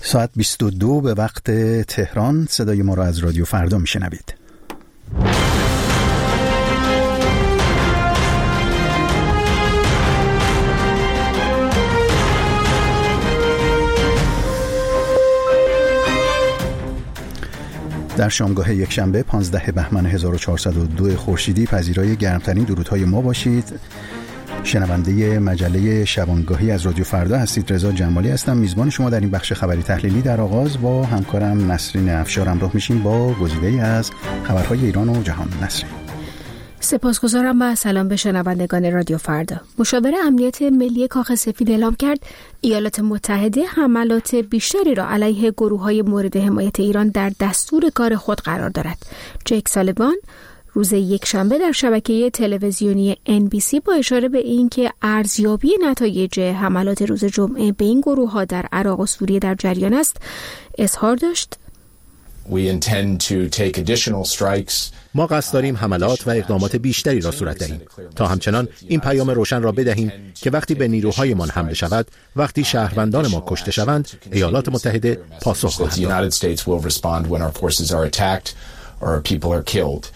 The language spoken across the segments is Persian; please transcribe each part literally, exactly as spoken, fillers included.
ساعت بیست و دو به وقت تهران. صدای ما را از رادیو فردا میشنوید. در شامگاه یکشنبه پانزده بهمن هزار و چهارصد و دو خورشیدی پذیرای گرمترین درودهای ما باشید. شنونده مجله شبانگاهی از رادیو فردا هستید. رضا جمالی هستم، میزبان شما در این بخش خبری تحلیلی. در آغاز با همکارم نسرین افشار همراه میشیم با گزیده‌ای از خبرهای ایران و جهان. نسرین. سپاسگزارم و سلام به شنوندگان رادیو فردا. مشاور امنیت ملی کاخ سفید اعلام کرد ایالات متحده حملات بیشتری را علیه گروه‌های مورد حمایت ایران در دستور کار خود قرار دارد. جیک سالیوان روز یکشنبه در شبکه تلویزیونی ان بی سی با اشاره به اینکه ارزیابی نتایج حملات روز جمعه به این گروه‌ها در عراق و سوریه در جریان است، اظهار داشت: ما قصد داریم حملات و اقدامات بیشتری را صورت دهیم تا همچنان این پیام روشن را بدهیم که وقتی به نیروهایمان حمله شود، وقتی شهروندان ما کشته شوند، ایالات متحده پاسخ خواهد داد.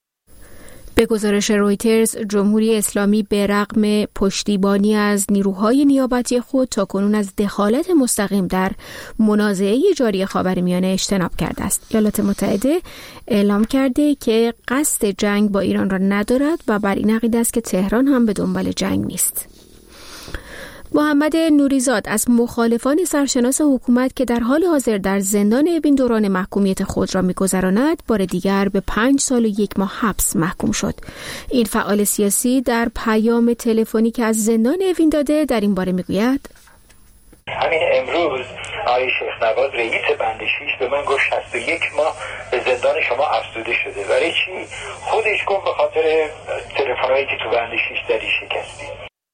به گزارش رویترز، جمهوری اسلامی به رغم پشتیبانی از نیروهای نیابتی خود تاکنون از دخالت مستقیم در منازعه جاری خاورمیانه اجتناب کرده است. ایالات متحده اعلام کرده که قصد جنگ با ایران را ندارد و بر این عقیده است که تهران هم به دنبال جنگ نیست. محمد نوریزاد از مخالفان سرشناس حکومت که در حال حاضر در زندان اوین دوران محکومیت خود را می‌گذراند، بار دیگر به پنج سال و یک ماه حبس محکوم شد. این فعال سیاسی در پیام تلفنی که از زندان اوین داده در این باره می‌گوید: همین امروز آقای شیخ نواز رئیس بند شیش به من گفت شصت و یک ماه به زندان شما افزوده شده. برای چی؟ خودش گفت به خاطر تلفن‌هایی که تو بند شیش داری شکستی.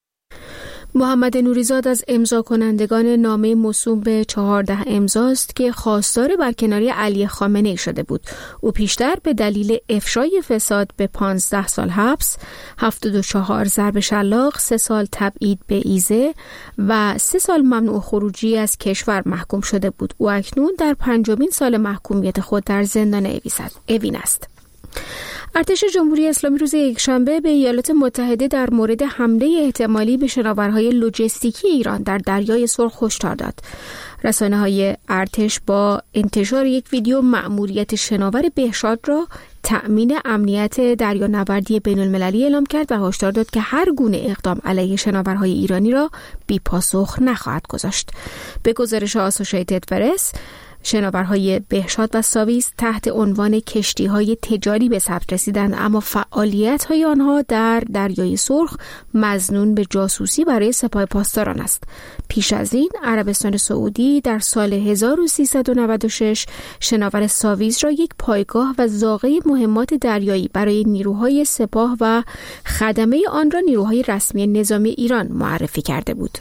محمد نوریزاد از امضا کنندگان نامه موسوم به چهارده امضاست که خواستار برکناری علی خامنه‌ای شده بود. او پیشتر به دلیل افشای فساد به پانزده سال حبس، هفتاد و چهار ضرب شلاق، سه سال تبعید به ایزه و سه سال ممنوع خروجی از کشور محکوم شده بود. او اکنون در پنجمین سال محکومیت خود در زندان اوین است. ارتش جمهوری اسلامی روز یکشنبه به ایالات متحده در مورد حمله احتمالی به شناورهای لوجستیکی ایران در دریای سرخ هشدار داد. رسانه‌های ارتش با انتشار یک ویدیو مأموریت شناور بهشاد را تأمین امنیت دریانوردی بین‌المللی اعلام کرد و هشدار داد که هر گونه اقدام علیه شناورهای ایرانی را بی پاسخ نخواهد گذاشت. به گزارش آسوشیتد پرس، شناورهای بهشاد و ساویس تحت عنوان کشتی‌های تجاری به ثبت رسیدند، اما فعالیت‌های آنها در دریای سرخ مظنون به جاسوسی برای سپاه پاسداران است. پیش از این عربستان سعودی در سال هزار و سیصد و نود و شش شناور ساویس را یک پایگاه و زاغه مهمات دریایی برای نیروهای سپاه و خدمه آن را نیروهای رسمی نظامی ایران معرفی کرده بود.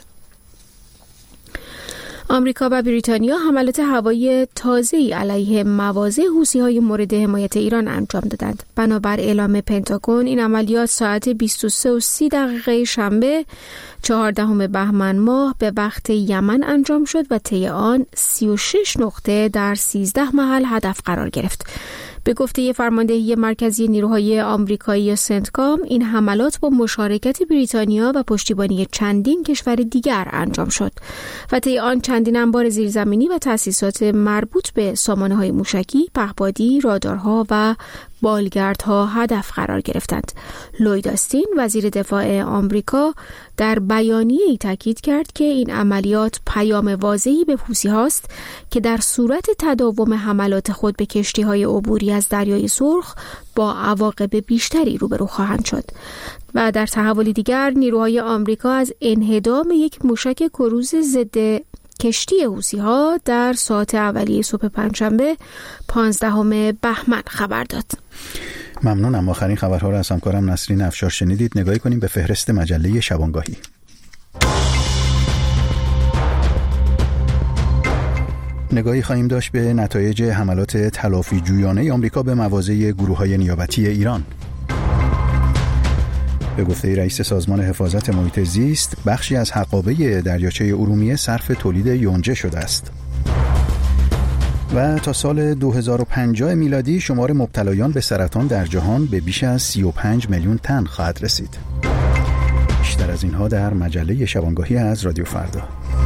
آمریکا و بریتانیا حملات هوایی تازه‌ای علیه مواضع حوثی‌های مورد حمایت ایران انجام دادند. بنابر اعلام پنتاگون، این عملیات ساعت بیست و سه و سی دقیقه شنبه چهاردهم بهمن ماه به وقت یمن انجام شد و طی آن سی و شش نقطه در سیزده محل هدف قرار گرفت. به گفته فرماندهی مرکزی نیروهای آمریکایی سنتکام، این حملات با مشارکت بریتانیا و پشتیبانی چندین کشور دیگر انجام شد و طی آن چندین انبار زیرزمینی و تأسیسات مربوط به سامانه‌های موشکی، پهپادی، رادارها و بالگردها هدف قرار گرفتند. لوید آستین وزیر دفاع آمریکا در بیانیه‌ای تاکید کرد که این عملیات پیام واضحی به حوثی‌هاست که در صورت تداوم حملات خود به کشتی‌های عبوری از دریای سرخ با عواقب بیشتری روبرو خواهند شد. و در تحولی دیگر، نیروهای آمریکا از انهدام یک موشک کروز ضد کشتی حوثی‌ها در ساعت اولیه صبح پنجشنبه پانزدهم بهمن خبر داد. ممنونم. آخرین خبرها را از همکارم نسرین افشار شنیدید. نگاهی کنیم به فهرست مجله شبانگاهی. نگاهی خواهیم داشت به نتایج حملات تلافی جویانه آمریکا به مواضع گروه‌های نیابتی ایران. به گفته رئیس سازمان حفاظت محیط زیست، بخشی از حقابه دریاچه ارومیه صرف تولید یونجه شده است. و تا سال دو هزار و پنجاه میلادی شمار مبتلایان به سرطان در جهان به بیش از سی و پنج میلیون تن خواهد رسید. بیشتر از اینها در مجله شبانگاهی از رادیو فردا.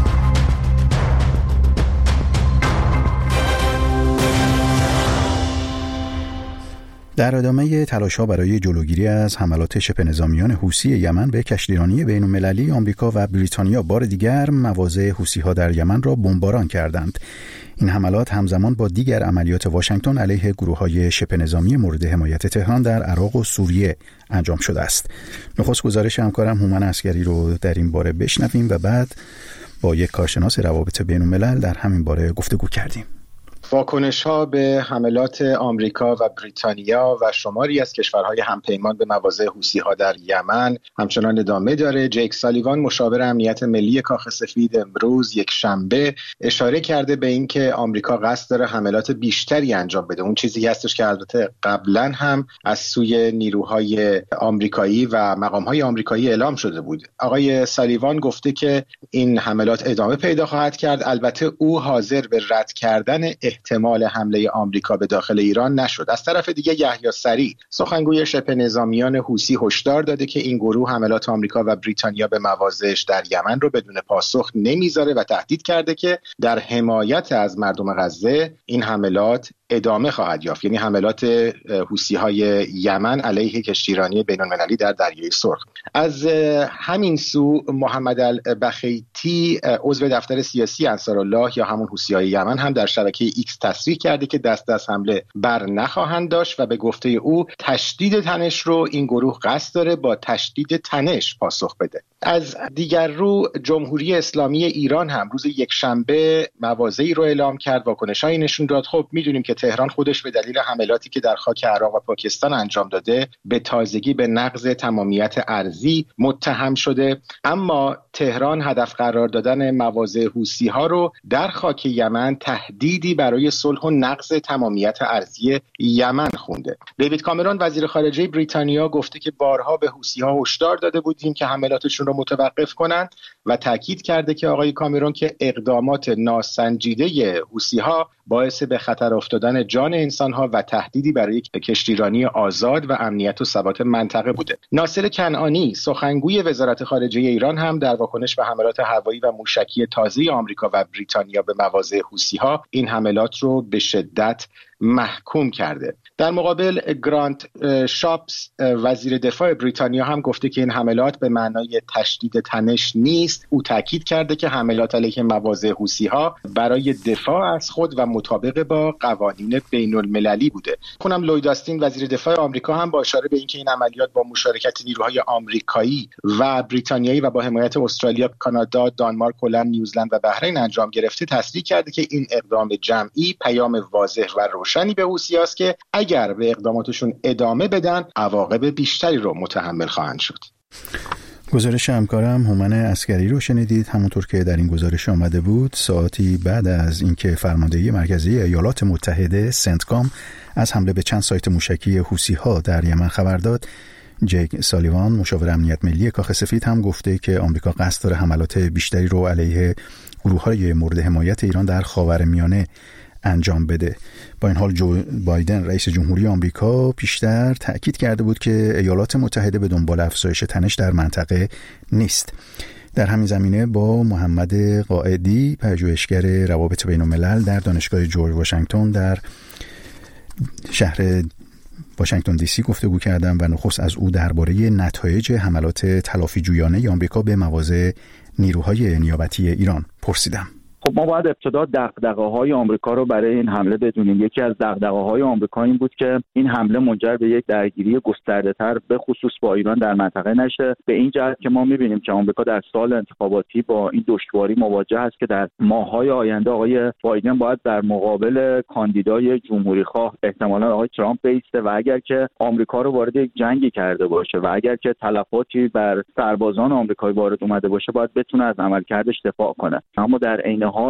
در ادامه تلاش‌ها برای جلوگیری از حملات شبه نظامیان حوثی یمن به کشتیرانی بین‌المللی، آمریکا و بریتانیا بار دیگر مواضع حوثی‌ها در یمن را بمباران کردند. این حملات همزمان با دیگر عملیات واشنگتن علیه گروه‌های شبه نظامی مورد حمایت تهران در عراق و سوریه انجام شده است. نخست گزارش همکارم هومن عسگری رو در این باره بشنویم و بعد با یک کارشناس روابط بین‌الملل در همین باره گفتگو کردیم. واکنش‌ها به حملات آمریکا و بریتانیا و شماری از کشورهای همپیمان به مواضع حوثی‌ها در یمن همچنان ادامه داره. جیک سالیوان، مشاور امنیت ملی کاخ سفید، امروز یک شنبه اشاره کرده به اینکه آمریکا قصد داره حملات بیشتری انجام بده. اون چیزی هستش که البته قبلا هم از سوی نیروهای آمریکایی و مقام‌های آمریکایی اعلام شده بود. آقای سالیوان گفته که این حملات ادامه پیدا خواهد کرد. البته او حاضر به رد کردن احتمال حمله آمریکا به داخل ایران نشد. از طرف دیگه یحیی سریع، سخنگوی شبه نظامیان حوثی، هشدار داده که این گروه حملات آمریکا و بریتانیا به مواضعش در یمن رو بدون پاسخ نمیذاره و تهدید کرده که در حمایت از مردم غزه این حملات ادامه خواهد یافت، یعنی حملات حوثی‌های یمن علیه کشتیرانی بین‌المللی در دریای سرخ. از همین سو محمد البخیتی، عضو دفتر سیاسی انصارالله یا همون حوثی‌های یمن، هم در شبکه ایکس تصریح کرده که دست از حمله بر نخواهند داشت و به گفته او تشدید تنش رو این گروه قصد داره با تشدید تنش پاسخ بده. از دیگر رو جمهوری اسلامی ایران هم روز یک شنبه مواضعی رو اعلام کرد. واکنش‌هایی نشون داد. خب می‌دونیم که تهران خودش به دلیل حملاتی که در خاک عراق و پاکستان انجام داده به تازگی به نقض تمامیت ارضی متهم شده، اما تهران هدف قرار دادن مواضع حوثی‌ها رو در خاک یمن تهدیدی برای صلح و نقض تمامیت ارضی یمن خونده. دیوید کامرون، وزیر خارجه بریتانیا، گفته که بارها به حوثی‌ها هشدار داده بودیم که حملاتشون رو متوقف کنند و تاکید کرده که آقای کامرون که اقدامات ناسنجیده حوثی‌ها باعث به خطر افتادن جان انسان‌ها و تهدیدی برای کشتیرانی آزاد و امنیت و ثبات منطقه بوده. ناصر کنعانی، سخنگوی وزارت خارجه ایران، هم در واکنش به حملات هوایی و موشکی تازه آمریکا و بریتانیا به مواضع حوثی‌ها این حملات رو به شدت محکوم کرده. در مقابل گرانت شاپس، وزیر دفاع بریتانیا، هم گفته که این حملات به معنای تشدید تنش نیست. او تاکید کرده که حملات علیه مواضع حوثی‌ها برای دفاع از خود و مطابق با قوانین بین‌المللی بوده. خونم لوید آستین، وزیر دفاع آمریکا، هم با اشاره به اینکه این عملیات با مشارکت نیروهای آمریکایی و بریتانیایی و با حمایت استرالیا، کانادا، دانمارک، هلند، نیوزلند و بحرین انجام گرفته، تصریح کرده که این اقدام جمعی پیام واضح و روشنی به حوثی‌هاست که اگر به اقداماتشون ادامه بدن عواقب بیشتری رو متحمل خواهند شد. گزارش همکارم هومن عسگری رو شنیدید. همونطور که در این گزارش آمده بود، ساعتی بعد از اینکه فرماندهی مرکزی ایالات متحده سنتکام از حمله به چند سایت موشکی حوثی‌ها در یمن خبر داد، جیک سالیوان، مشاور امنیت ملی کاخ سفید، هم گفته که آمریکا قصد داره حملات بیشتری رو علیه گروه‌های مورد حمایت ایران در خاورمیانه انجام بده. با این حال جو بایدن، رئیس جمهوری آمریکا، پیشتر تأکید کرده بود که ایالات متحده به دنبال افزایش تنش در منطقه نیست. در همین زمینه با محمد قائدی، پژوهشگر روابط بین‌الملل در دانشگاه جورج واشنگتن در شهر واشنگتن دی سی گفتگو کردم و نخست از او درباره نتایج حملات تلافی جویانه آمریکا به مواضع نیروهای نیابتی ایران پرسیدم. خب ما باید ابتدا دغدغه‌های آمریکا رو برای این حمله بدونیم. یکی از دغدغه‌های آمریکا این بود که این حمله منجر به یک درگیری گسترده‌تر به خصوص با ایران در منطقه نشه، به این جهت که ما می‌بینیم که آمریکا در سال انتخاباتی با این دشواری مواجه است که در ماه‌های آینده آقای بایدن باید در مقابل کاندیدای جمهوری‌خواه احتمالاً آقای ترامپ بیسته و اگر که آمریکا رو وارد یک جنگی کرده باشه و اگر که تلفاتی بر سربازان آمریکایی وارد اومده باشه باید بتونه از عملکردش دفاع کنه. اما در عین حال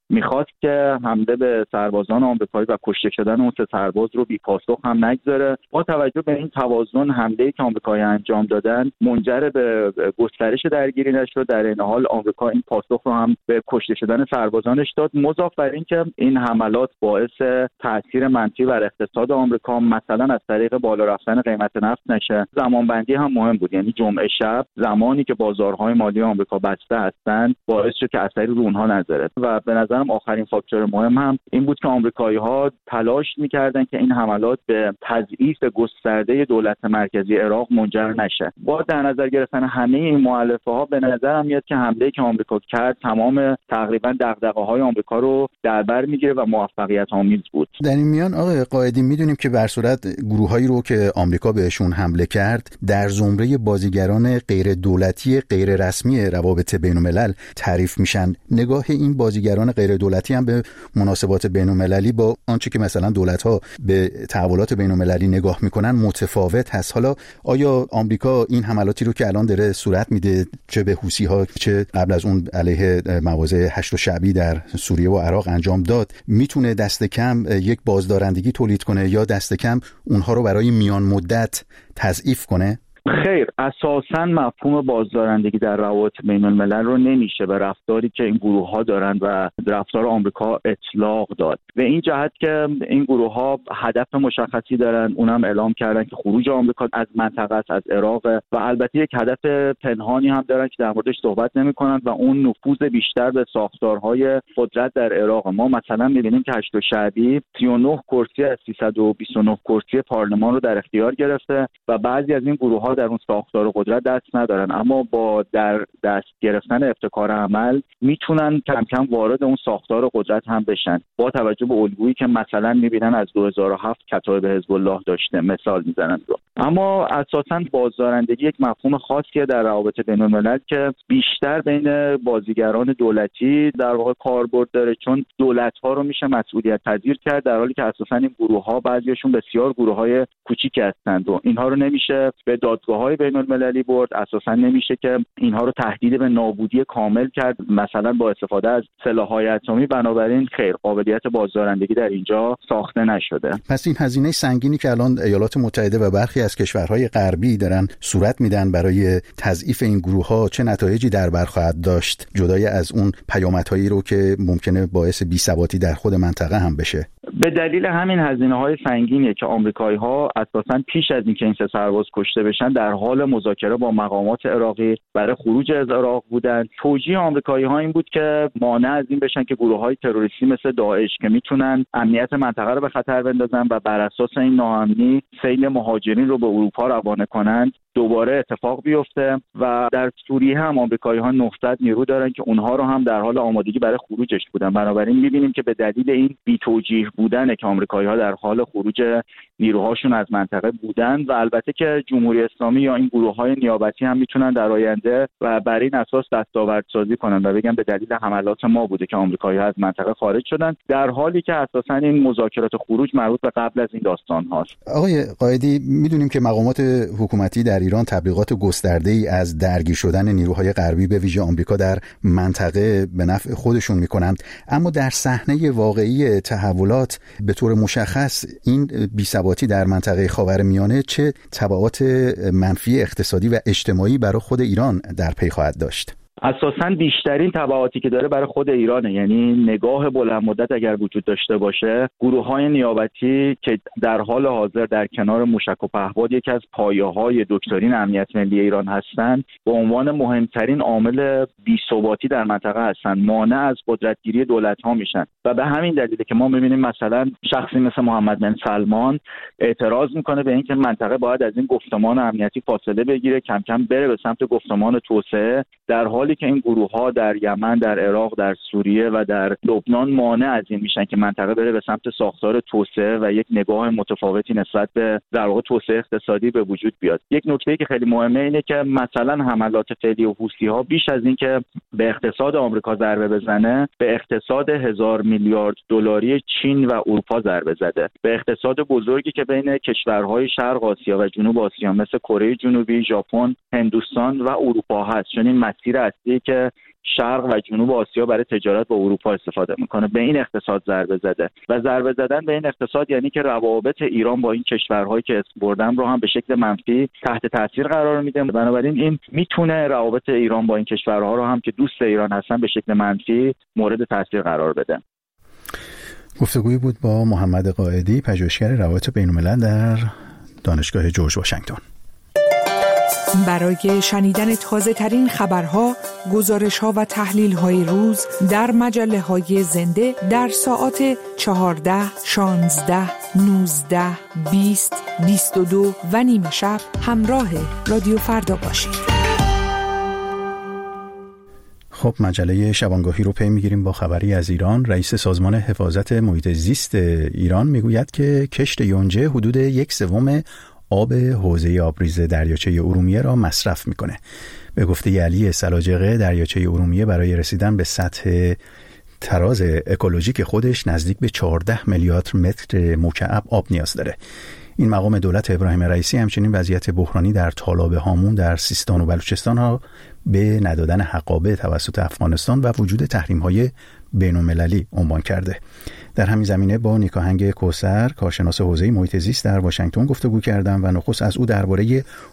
میخواست که حمله به سربازان آمریکایی و کشته شدن اون سه سرباز رو بی پاسخ هم نگذاره. با توجه به این توازن حمله‌ای که آمریکایی‌ها انجام دادن منجر به گسترش درگیری نشد، در این حال آمریکا این پاسخ رو هم به کشته شدن سربازانش داد. مضاف بر این که این حملات باعث تاثیر منفی بر اقتصاد آمریکا مثلا از طریق بالا رفتن قیمت نفت نشه. زمانبندی هم مهم بود، یعنی جمعه شب زمانی که بازارهای مالی آمریکا بسته هستند باعث شد که اثری رو اونها نذاره. و به نظرم آخرین فاکتور مهم هم این بود که آمریکایی‌ها تلاش می‌کردند که این حملات به تضعیف گسترده دولت مرکزی عراق منجر نشه. با در نظر گرفتن همه این مؤلفه‌ها به نظرم میاد که حمله‌ای که آمریکا کرد تمام تقریبا دغدغه‌های آمریکا رو در بر میگیره و موفقیت آمیز بود. در این میان آقای قائدی میدونیم که بر صورت گروهایی رو که آمریکا بهشون حمله کرد در زمره بازیگران غیر دولتی غیر رسمی روابط بین‌الملل تعریف میشن. نگاه این بازیگران غیر دولتی هم به مناسبات بین‌المللی با آنچه که مثلا دولت‌ها به تحولات بین‌المللی نگاه میکنن متفاوت هست. حالا آیا آمریکا این حملاتی رو که الان داره صورت میده، چه به حوثی‌ها چه قبل از اون علیه مواضع هشت شعبی در سوریه و عراق انجام داد، میتونه دست کم یک بازدارندگی تولید کنه یا دست کم اونها رو برای میان مدت تضعیف کنه؟ خیر، اساساً مفهوم بازدارندگی در روابط بین الملل رو نمیشه به رفتاری که این گروه ها دارن و رفتار آمریکا اطلاق داد. به این جهت که این گروه ها هدف مشخصی دارن، اونم اعلام کردن که خروج آمریکا از منطقه از عراق و البته یک هدف پنهانی هم دارن که در موردش صحبت نمی‌کنن و اون نفوذ بیشتر به ساختارهای قدرت در عراق. ما مثلا می‌بینیم که هشت شعبی سی و نه کرسی از سیصد و بیست و نه کرسی پارلمان رو در اختیار گرفته و بعضی از این گروه‌ها در اون ساختار قدرت دست ندارن، اما با در دست گرفتن ابتکار عمل میتونن کم کم وارد اون ساختار قدرت هم بشن. با توجه به الگویی که مثلا میبینن از دو هزار و هفت کتایب حزب الله داشته مثال میزنن رو. اما اساساً بازدارندگی یک مفهوم خاصیه در روابط بین‌الملل که بیشتر بین بازیگران دولتی در واقع کاربرد داره، چون دولت‌ها رو میشه مسئولیت پذیر کرد، در حالی که اساساً این گروه‌ها بعضیشون بسیار گروه‌های کوچیکی هستند و اینها رو نمیشه به دادگاه‌های بین‌المللی برد. اساساً نمیشه که اینها رو تهدید به نابودی کامل کرد مثلا با استفاده از سلاح‌های اتمی. بنابراین خیر، قابلیت بازدارندگی در اینجا ساخته نشده. پس این هزینه سنگینی که الان ایالات متحده و برخی از کشورهای غربی دارن صورت میدن برای تضعیف این گروه‌ها چه نتایجی در بر خواهد داشت، جدای از اون پیامدهایی رو که ممکنه باعث بی‌ثباتی در خود منطقه هم بشه؟ به دلیل همین هزینه‌های سنگینی که آمریکایی‌ها اساساً پیش از اینکه این سه سرباز کشته بشن در حال مذاکره با مقامات عراقی برای خروج از عراق بودند. توجیه آمریکایی‌ها این بود که مانع از این بشن که گروه‌های تروریستی مثل داعش که میتونن امنیت منطقه رو به خطر بندازن و بر اساس این ناامنی سیل مهاجرین رو به اروپا روانه کنند دوباره اتفاق بیفته. و در سوریه هم آمریکایی‌ها نهصد نیرو دارن که اونها رو هم در حال آمادگی برای خروجش بودن. بنابراین می‌بینیم که به دلیل این بی‌توجیه بودن که آمریکایی‌ها در حال خروج نیروهاشون از منطقه بودن و البته که جمهوری اسلامی یا این گروه‌های نیابتی هم میتونن در آینده و بر این اساس دستاوردسازی کنن و بگن به دلیل حملات ما بوده که آمریکایی‌ها از منطقه خارج شدن، در حالی که اساساً این مذاکرات خروج مربوط به قبل از این داستان هاست. آقای قائدی، میدونیم که مقامات حکومتی در ایران تبلیغات گسترده‌ای از درگیر شدن نیروهای غربی به ویژه آمریکا در منطقه به نفع خودشون میکنند، اما در صحنه واقعی تحولات به طور مشخص این بی‌ثباتی در منطقه خاورمیانه چه تبعات منفی اقتصادی و اجتماعی برای خود ایران در پی خواهد داشت؟ اساساً بیشترین تبعاتی که داره برای خود ایرانه. یعنی نگاه بلند مدت اگر وجود داشته باشه، گروه‌های نیابتی که در حال حاضر در کنار موشک و پهپاد یکی از پایه‌های دکترین امنیت ملی ایران هستند، به عنوان مهمترین عامل بی‌ثباتی در منطقه هستند، مانع از قدرتگیری دولت‌ها میشن و به همین دلیله که ما می‌بینیم مثلا شخصی مثل محمد بن سلمان اعتراض میکنه به اینکه منطقه باید از این گفتمان امنیتی فاصله بگیره، کم کم بره به سمت گفتمان توسعه، در حالی که این گروه‌ها در یمن، در عراق، در سوریه و در لبنان مانع از این میشن که منطقه بره به سمت ساختار توسعه و یک نگاه متفاوتی نسبت به در واقع توسعه اقتصادی به وجود بیاد. یک نکته که خیلی مهمه اینه که مثلا حملات فعلی و حوثی‌ها بیش از این که به اقتصاد آمریکا ضربه بزنه، به اقتصاد هزار میلیارد دلاری چین و اروپا ضربه زده، به اقتصاد بزرگی که بین کشورهای شرق آسیا و جنوب آسیا مثل کره جنوبی، ژاپن، هندوستان و اروپا هست. چون این مسیر اصلی که شرق و جنوب آسیا برای تجارت با اروپا استفاده میکنه. به این اقتصاد ضربه زده و ضربه زدن به این اقتصاد یعنی که روابط ایران با این کشورهایی که اسم بردم رو هم به شکل منفی تحت تاثیر قرار میده. بنابراین این میتونه روابط ایران با این کشورها رو هم که دوست ایران هستن به شکل منفی مورد تاثیر قرار بده. گفتگویی بود با محمد قائدی، پژوهشگر روابط بین‌الملل در دانشگاه جورج واشنگتن. برای شنیدن تازه ترین خبرها، گزارش‌ها و تحلیل‌های روز در مجله‌های زنده در ساعات چهارده، شانزده، نوزده، بیست، بیست و دو و نیمه شب همراه رادیو فردا باشید. خب مجله شبانگاهی رو پی میگیریم با خبری از ایران. رئیس سازمان حفاظت محیط زیست ایران میگوید که کشت یونجه حدود یک سوم آب حوزه آبریز دریاچه ارومیه را مصرف میکنه. به گفته علی سلاجقه، دریاچه ارومیه برای رسیدن به سطح تراز اکولوژیک خودش نزدیک به چهارده میلیارد متر مکعب آب نیاز داره. این مقام دولت ابراهیم رئیسی همچنین وضعیت بحرانی در تالاب هامون در سیستان و بلوچستان ها به ندادن حقابه توسط افغانستان و وجود تحریم‌های بین‌المللی عنوان کرده. در همین زمینه با نیکاهنگ کوثر، کارشناس حوزه محیط زیست در واشنگتن گفتگو کردم و نخست از او درباره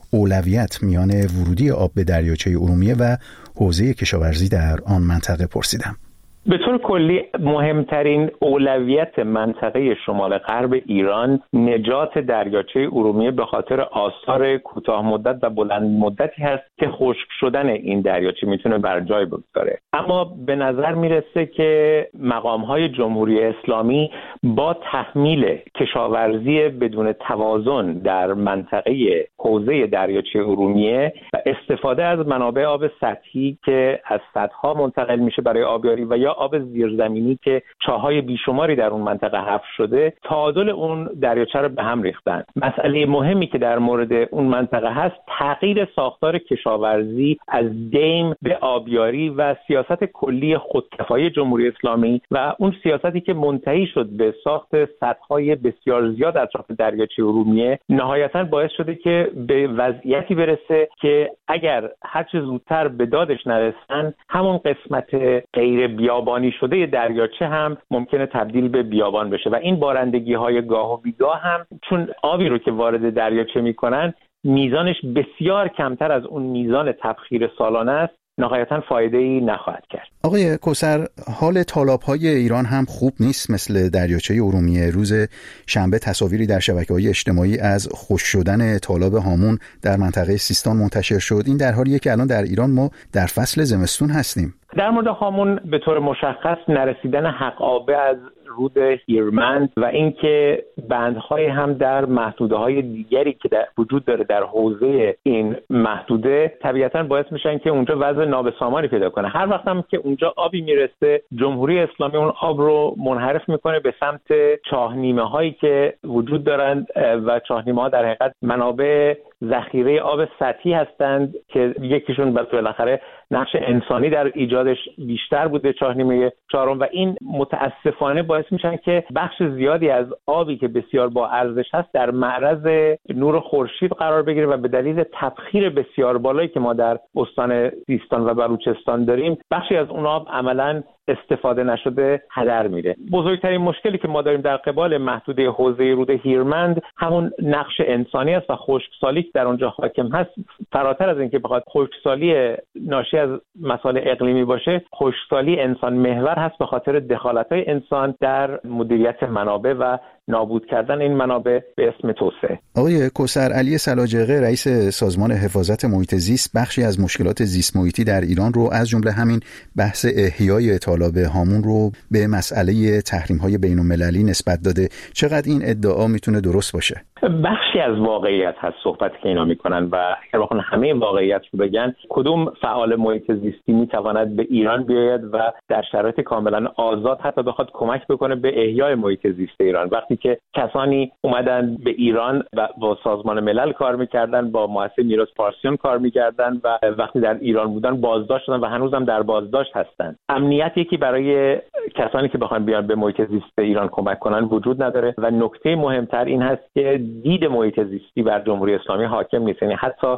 اولویت میان ورودی آب به دریاچه ارومیه و حوزه کشاورزی در آن منطقه پرسیدم. به طور کلی مهمترین اولویت منطقه شمال غرب ایران نجات دریاچه ارومیه به خاطر آثار کوتاه مدت و بلند مدتی هست که خشک شدن این دریاچه میتونه بر جای بگذاره. اما به نظر میرسه که مقام‌های جمهوری اسلامی با تحمیل کشاورزی بدون توازن در منطقه حوزه دریاچه ارومیه و استفاده از منابع آب سطحی که از سدها منتقل میشه برای آبیاری و یا آب زیرزمینی که چاهای بیشماری در اون منطقه حفر شده، تعادل اون دریاچه رو به هم ریختن. مسئله مهمی که در مورد اون منطقه هست تغییر ساختار کشاورزی از دیم به آبیاری و سیاست کلی خودکفایی جمهوری اسلامی و اون سیاستی که منتهی شد به ساخت سدهای بسیار زیاد اطراف دریاچه ارومیه نهایتاً باعث شده که به وضعیتی برسه که اگر هر چه زودتر به دادش نرسن همون قسمت غیر بیابانی شده دریاچه هم ممکنه تبدیل به بیابان بشه و این بارندگی‌های گاه و بیگاه هم چون آبی رو که وارد دریاچه میکنن میزانش بسیار کمتر از اون میزان تبخیر سالانه است، نهایتاً فایده‌ای نخواهد کرد. آقای کوثر، حال تالاب‌های ایران هم خوب نیست مثل دریاچه ارومیه. روز شنبه تصاویری در شبکه‌های اجتماعی از خشک شدن تالاب هامون در منطقه سیستان منتشر شد. این در حالیه که الان در ایران ما در فصل زمستون هستیم. در مورد هامون به طور مشخص نرسیدن حقابه از رود هیرمند و اینکه بندهای هم در محدوده‌های دیگری که در وجود داره در حوزه این محدوده طبیعتاً باعث میشن که اونجا وضع نابسامانی پیدا کنه. هر وقت هم که اونجا آبی میرسه جمهوری اسلامی اون آب رو منحرف میکنه به سمت چاهنیمه هایی که وجود دارند و چاهنیمه ها در حقیقت منابع ذخیره آب سطحی هستند که یکیشون بالاخره نقش انسانی در ایجادش بیشتر بوده، چاهنیمه چهارم، و این متاسفانه باعث میشن که بخش زیادی از آبی که بسیار با ارزش هست در معرض نور خورشید قرار بگیره و به دلیل تبخیر بسیار بالایی که ما در استان سیستان و بلوچستان داریم بخشی از اون آب عملاً استفاده نشده هدر میره. بزرگترین مشکلی که ما داریم در قبال محدوده حوزه رود هیرمند همون نقش انسانی است و خشکسالی که در اونجا حاکم هست. فراتر از اینکه بخواد خشکسالی ناشی از مسائل اقلیمی باشه، خشکسالی انسان محور هست به خاطر دخالت‌های انسان در مدیریت منابع و نابود کردن این منابع به اسم توسعه. آقای کوثر، علی سلاجقه، رئیس سازمان حفاظت محیط زیست، بخشی از مشکلات زیست محیطی در ایران رو از جمله همین بحث احیای تالاب هامون رو به مسئله تحریم‌های بین‌المللی نسبت داده. چقدر این ادعا میتونه درست باشه؟ بخشی از واقعیت هست صحبتی که اینا میکنن و اگر بخوان همه واقعیت رو بگن، کدوم فعال محیط زیستی میتواند به ایران بیاید و در شرایط کاملا آزاد حتی بخواد کمک بکنه به احیای محیط زیست ایران، وقتی که کسانی اومدن به ایران و با سازمان ملل کار میکردن، با مؤسسه میراث پارسیون کار میکردن و وقتی در ایران بودن بازداشت شدن و هنوزم در بازداشت هستن. امنیت یکی برای کسانی که بخوان بیان به محیط زیست ایران کمک کنن وجود نداره و نکته مهمتر این هست که دید محیط زیستی بر جمهوری اسلامی حاکم نیست. یعنی حتی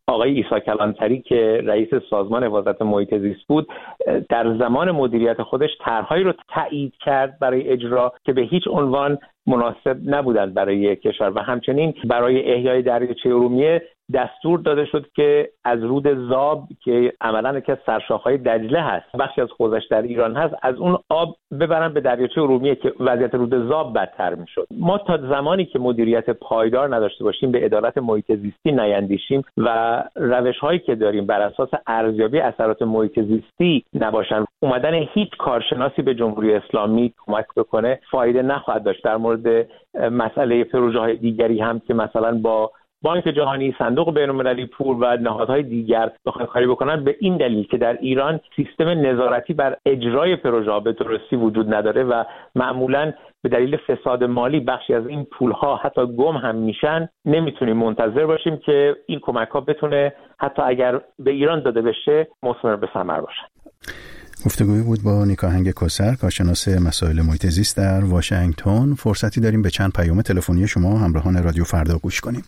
آقای عیسی کلانتری که رئیس سازمان حفاظت محیط زیست بود در زمان مدیریت خودش طرحهایی رو تایید کرد برای اجرا که به هیچ عنوان مناسب نبودند برای کشور و همچنین برای احیای دریاچه ارومیه دستور داده شد که از رود زاب که عملاً یکی از سرشاخه‌های دجله هست، بخشی از حوزش در ایران هست، از اون آب ببرن به دریاچه ارومیه که وضعیت رود زاب بدتر میشد. ما تا زمانی که مدیریت پایدار نداشته باشیم، به عدالت محیط زیستی نیندیشیم و روش‌هایی که داریم بر اساس ارزیابی اثرات محیط زیستی نباشن، اومدن هیچ کارشناسی به جمهوری اسلامی کمک بکنه فایده نخواهد داشت. در مورد مسئله پروژه‌های دیگری هم که مثلا با بانک جهانی، صندوق بین‌المللی پول و نهادهای دیگر بخواهند کاری بکنن، به این دلیل که در ایران سیستم نظارتی بر اجرای پروژه‌ها به درستی وجود نداره و معمولاً به دلیل فساد مالی بخشی از این پول‌ها حتی گم هم میشن، نمیتونیم منتظر باشیم که این کمک‌ها بتونه حتی اگر به ایران داده بشه مثمر به ثمر باشه. گفتگوی بود با نیکاهنگ کسر، کارشناس مسائل محیط زیست در واشنگتن. فرصتی داریم به چند پیام تلفنی شما همراهان رادیو فردا گوش کنیم.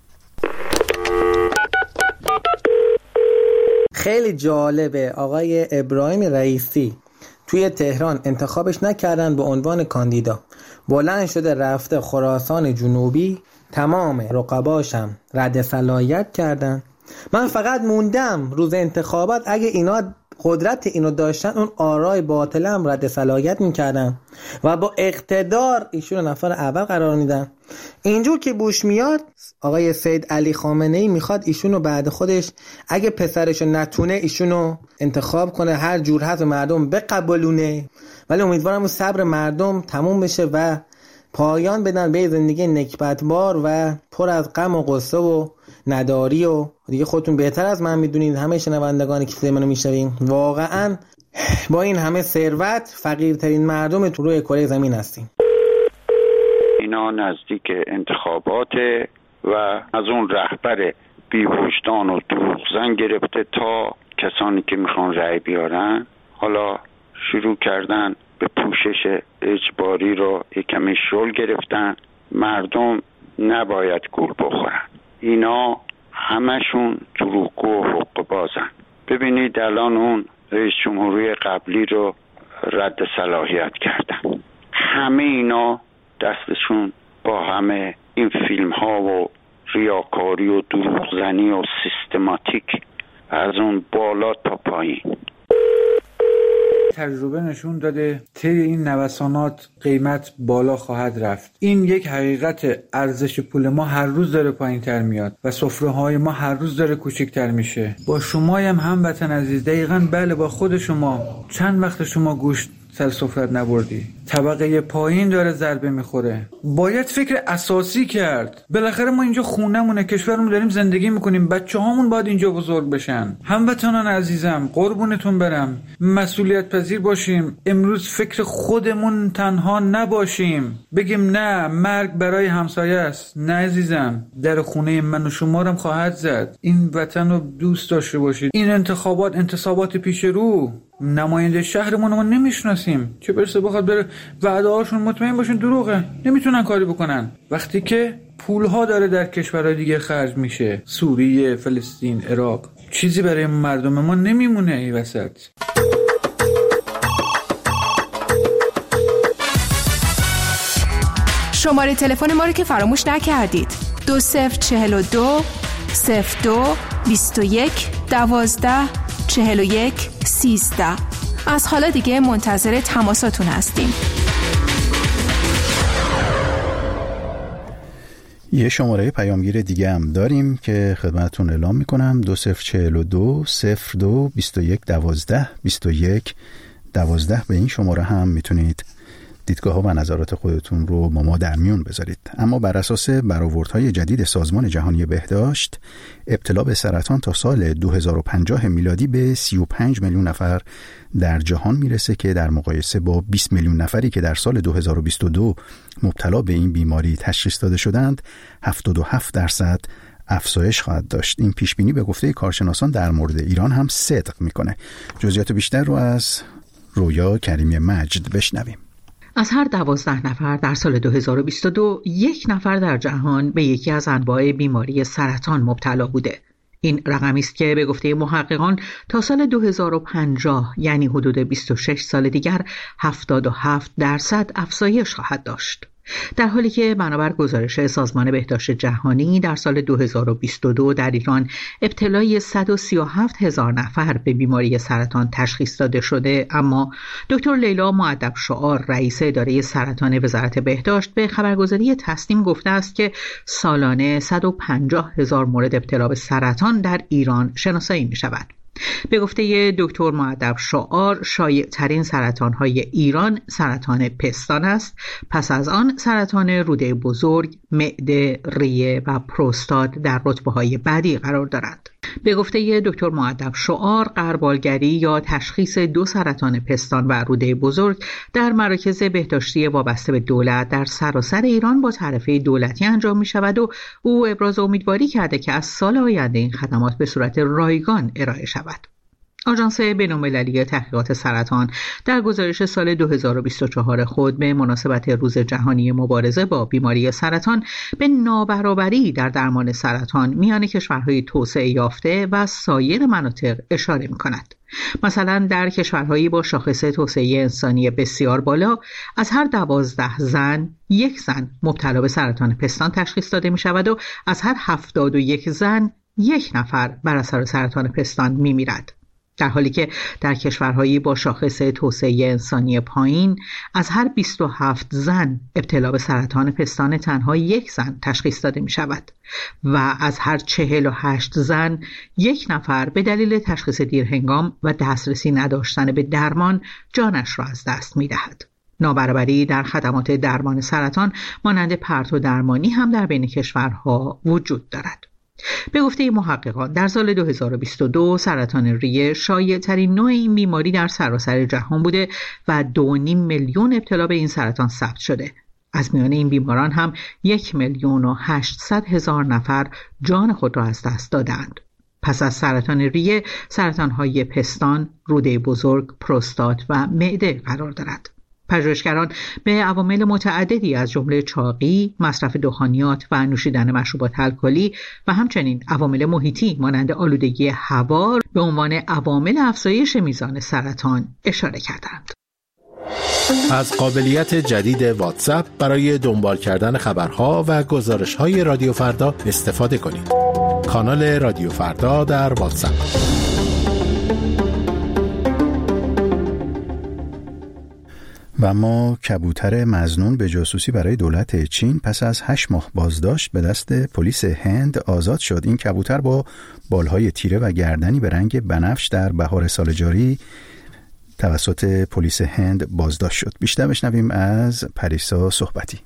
خیلی جالبه، آقای ابراهیم رئیسی توی تهران انتخابش نکردن به عنوان کاندیدا، بلند شده رفته خراسان جنوبی، تمام رقباشم رد صلاحیت کردن. من فقط موندم روز انتخابات اگه اینا قدرت اینو داشتن اون آرای باطله هم رد صلاحیت میکردن و با اقتدار ایشون نفر اول قرار میدن. اینجور که بوش میاد، آقای سید علی خامنه‌ای میخواد ایشونو بعد خودش اگه پسرشو نتونه ایشونو انتخاب کنه، هر جور هست مردم بقبولونه، ولی امیدوارم صبر مردم تموم بشه و پایان بدن به زندگی نکبتبار و پر از غم و غصه و نداری. و دیگه خودتون بهتر از من میدونید، همه شنوندگانی که صدای منو میشنوین، واقعا با این همه ثروت فقیرترین مردم تو روی کره زمین هستیم. اینا نزدیک انتخابات و از اون رهبر بی‌وجدان و دروغزن گرفته تا کسانی که میخوان رأی بیارن، حالا شروع کردن به پوشش اجباری رو یکمی شل گرفتن. مردم نباید گول بخورن، اینا همشون دروغگو و حقه بازن. ببینید الان اون رئیس جمهوری قبلی رو رد صلاحیت کردن، همه اینا دستشون با همه این فیلم ها و ریاکاری و دروغزنی و سیستماتیک از اون بالا تا پایین. تجربه نشون داده طی این نوسانات قیمت بالا خواهد رفت. این یک حقیقت. ارزش پول ما هر روز داره پایین تر میاد و سفره های ما هر روز داره کوچکتر میشه. با شما هم هموطن عزیز، دقیقاً بله، با خود شما چند وقت شما گوشت سر سفرت نبردی؟ طبقه پایین داره ضربه میخوره. باید فکر اساسی کرد. بالاخره ما اینجا خونمونه، کشورمون داریم زندگی میکنیم، بچه هامون باید اینجا بزرگ بشن. هموطنان عزیزم، قربونتون برم، مسئولیت پذیر باشیم. امروز فکر خودمون تنها نباشیم، بگیم نه مرگ برای همسایه است. نه عزیزم، در خونه من و شما هم خواهد زد. این وطن رو دوست داشته باشید. این انتخابات انتصابات پیش رو، نماینده شهرمون ما نمیشناسیم، چه برسه بخواد بره وعده هاشون مطمئن باشین دروغه، نمیتونن کاری بکنن. وقتی که پولها داره در کشورهای دیگه خرج میشه، سوریه، فلسطین، عراق، چیزی برای مردم ما نمیمونه این وسط. شماره تلفن ما رو که فراموش نکردید، دو صفر چهل و دو صفر دو بیست و یک دوازده چهل و یک سیزده. از حالا دیگه منتظر تماساتون هستیم. یه شماره پیامگیر دیگه هم داریم که خدمتتون اعلام میکنم، دو صفر چهل و دو صفر دو بیست و یک دوازده بیست و یک دوازده. به این شماره هم میتونید دیدگاه ها و نظرات خودتون رو با ما در میون بذارید. اما بر اساس برآوردهای جدید سازمان جهانی بهداشت، ابتلا به سرطان تا سال دو هزار و پنجاه میلادی به سی و پنج میلیون نفر در جهان میرسه که در مقایسه با بیست میلیون نفری که در سال دو هزار و بیست و دو مبتلا به این بیماری تشخیص داده شدند، هفتاد و هفت درصد افزایش خواهد داشت. این پیش بینی به گفته کارشناسان در مورد ایران هم صدق میکنه. جزئیات بیشتر رو از رویا کریمی مجد بشنویم. از هر دوازده نفر در سال دو هزار و بیست و دو یک نفر در جهان به یکی از انواع بیماری سرطان مبتلا بوده. این رقمی است که به گفته محققان تا سال دو هزار و پنجاه یعنی حدود بیست و شش سال دیگر هفتاد و هفت درصد افزایش خواهد داشت. در حالی که بنابر گزارش سازمان بهداشت جهانی در سال دو هزار و بیست و دو در ایران ابتلای صد و سی و هفت هزار نفر به بیماری سرطان تشخیص داده شده، اما دکتر لیلا مؤدب شعار رئیس اداره سرطان وزارت بهداشت به خبرگزاری تسنیم گفته است که سالانه صد و پنجاه هزار مورد ابتلا به سرطان در ایران شناسایی می شود. به گفته دکتر مؤدب شعار شایع ترین سرطان های ایران سرطان پستان است، پس از آن سرطان روده بزرگ، معده، ریه و پروستات در رتبه های بعدی قرار دارند. به گفته دکتر مؤدب شعار غربالگری یا تشخیص دو سرطان پستان و روده بزرگ در مراکز بهداشتی وابسته به دولت در سراسر ایران با تعرفه دولتی انجام می شود و او ابراز امیدواری کرده که از سال آینده این خدمات به صورت رایگان ارائه شود. آژانس بین‌المللی تحقیقات سرطان در گزارش سال دو هزار و بیست و چهار خود به مناسبت روز جهانی مبارزه با بیماری سرطان به نابرابری در درمان سرطان میان کشورهای توسعه یافته و سایر مناطق اشاره می‌کند. مثلا در کشورهایی با شاخص توسعه انسانی بسیار بالا از هر دوازده زن یک زن مبتلا به سرطان پستان تشخیص داده می‌شود و از هر هفتاد و یک زن یک نفر بر اثر سرطان پستان می‌میرد. در حالی که در کشورهایی با شاخص توسعه انسانی پایین از هر بیست و هفت زن ابتلا به سرطان پستان تنها یک زن تشخیص داده می شود و از هر چهل و هشت زن یک نفر به دلیل تشخیص دیرهنگام و دسترسی نداشتن به درمان جانش را از دست می دهد. نابرابری در خدمات درمان سرطان مانند پرتو درمانی هم در بین کشورها وجود دارد. به گفته محققان در سال دو هزار و بیست و دو سرطان ریه شایع ترین نوع این بیماری در سراسر جهان بوده و دو و نیم میلیون ابتلا به این سرطان ثبت شده. از میان این بیماران هم یک میلیون و هشتصد هزار نفر جان خود را از دست دادند. پس از سرطان ریه سرطان‌های پستان، روده بزرگ، پروستات و معده قرار دارد. پژوهشگران به عوامل متعددی از جمله چاقی، مصرف دخانیات و نوشیدن مشروبات الکلی و همچنین عوامل محیطی مانند آلودگی هوا به عنوان عوامل افزایش میزان سرطان اشاره کردند. از قابلیت جدید واتساپ برای دنبال کردن خبرها و گزارش‌های رادیو فردا استفاده کنید. کانال رادیو فردا در واتساپ. و اما کبوتر مظنون به جاسوسی برای دولت چین پس از هشت ماه بازداشت به دست پلیس هند آزاد شد. این کبوتر با بالهای تیره و گردنی به رنگ بنفش در بهار سال جاری توسط پلیس هند بازداشت شد. بیشتر بشنویم از پریسا صحبتی.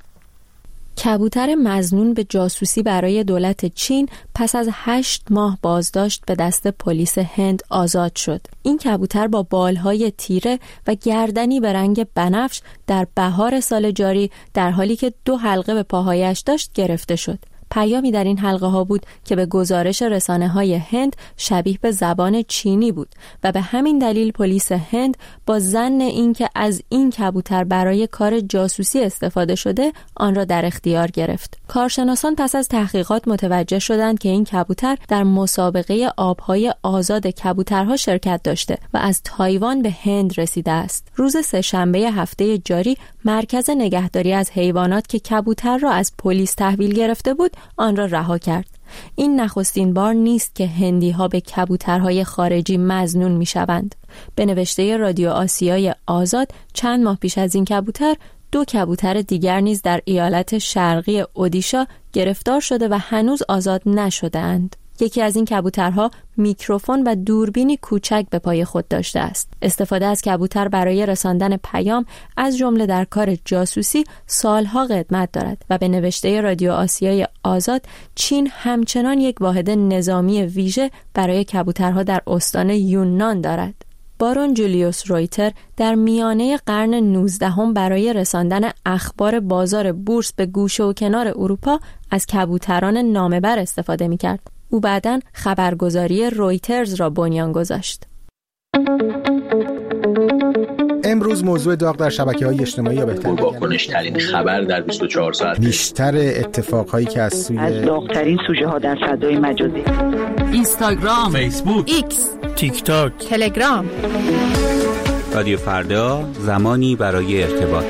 کبوتر مظنون به جاسوسی برای دولت چین پس از هشت ماه بازداشت به دست پلیس هند آزاد شد. این کبوتر با بالهای تیره و گردنی به رنگ بنفش در بهار سال جاری در حالی که دو حلقه به پاهایش داشت گرفته شد. پیامی در این حلقه ها بود که به گزارش رسانه های هند شبیه به زبان چینی بود و به همین دلیل پلیس هند با ظن اینکه از این کبوتر برای کار جاسوسی استفاده شده آن را در اختیار گرفت. کارشناسان پس از تحقیقات متوجه شدند که این کبوتر در مسابقه آبهای آزاد کبوترها شرکت داشته و از تایوان به هند رسیده است. روز سه‌شنبه هفته جاری مرکز نگهداری از حیوانات که کبوتر را از پلیس تحویل گرفته بود آن را رها کرد. این نخستین بار نیست که هندی ها به کبوترهای خارجی مظنون می شوند. به نوشته رادیو آسیای آزاد چند ماه پیش از این کبوتر دو کبوتر دیگر نیز در ایالت شرقی اودیشا گرفتار شده و هنوز آزاد نشده‌اند. یکی از این کبوترها میکروفون و دوربینی کوچک به پای خود داشته است. استفاده از کبوتر برای رساندن پیام از جمله در کار جاسوسی سالها قدمت دارد و به نوشته رادیو آسیای آزاد چین همچنان یک واحد نظامی ویژه برای کبوترها در استان یوننان دارد. بارون جولیوس رویتر در میانه قرن نوزدهم برای رساندن اخبار بازار بورس به گوشه و کنار اروپا از کبوتران نامه‌بر استفاده می‌کرد. او بعداً خبرگزاری رویترز را بنیان گذاشت. امروز موضوع داغ در شبکه‌های اجتماعی یا بهتر واکنش ترین خبر در بیست و چهار ساعت، بیشتر اتفاقهایی که از سوی از داغ‌ترین سوژه ها در فضای مجازی، اینستاگرام، فیسبوک، ایکس، تیک تاک، تلگرام. رادیو فردا، زمانی برای ارتباط.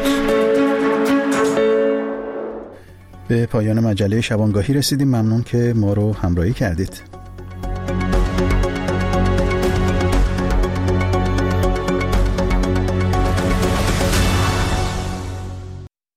به پایان مجله شبانگاهی رسیدیم. ممنون که ما رو همراهی کردید.